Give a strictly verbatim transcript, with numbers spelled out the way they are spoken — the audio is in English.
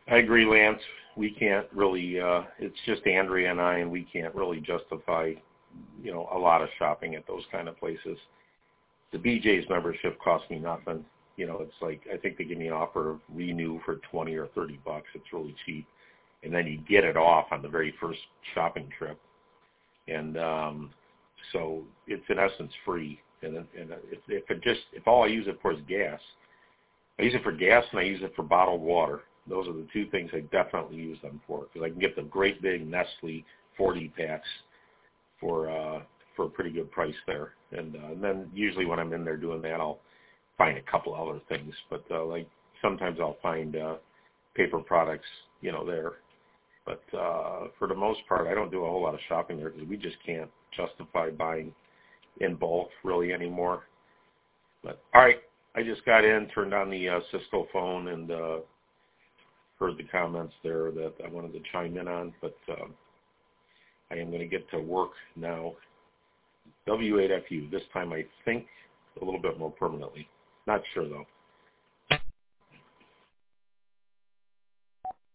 I agree, Lance. We can't really, uh, it's just Andrea and I, and we can't really justify, you know, a lot of shopping at those kind of places. The B J's membership costs me nothing. You know, it's like, I think they give me an offer of renew for twenty or thirty bucks. It's really cheap. And then you get it off on the very first shopping trip. And um, so it's in essence free. And, and if, if it just, if all I use it for is gas, I use it for gas and I use it for bottled water. Those are the two things I definitely use them for, because I can get the great big Nestle forty packs for uh, for a pretty good price there. And, uh, and then usually when I'm in there doing that, I'll find a couple other things. But uh, like sometimes I'll find uh, paper products, you know, there. But uh, for the most part, I don't do a whole lot of shopping there because we just can't justify buying in bulk really anymore. But all right, I just got in, turned on the uh, Cisco phone, and uh, heard the comments there that I wanted to chime in on, but um, I am going to get to work now. W eight F U, this time I think a little bit more permanently. Not sure, though.